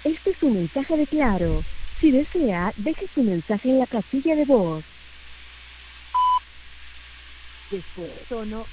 Este es un mensaje de Claro. Si desea, deje su mensaje en la casilla de voz. Después, tono